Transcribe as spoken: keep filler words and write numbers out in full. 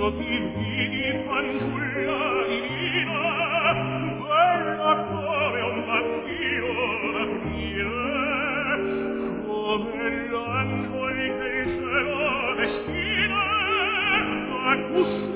ti vidi fanciulla divina, bella come un bambino da mia, come l'angelo che il cielo destina, a gusto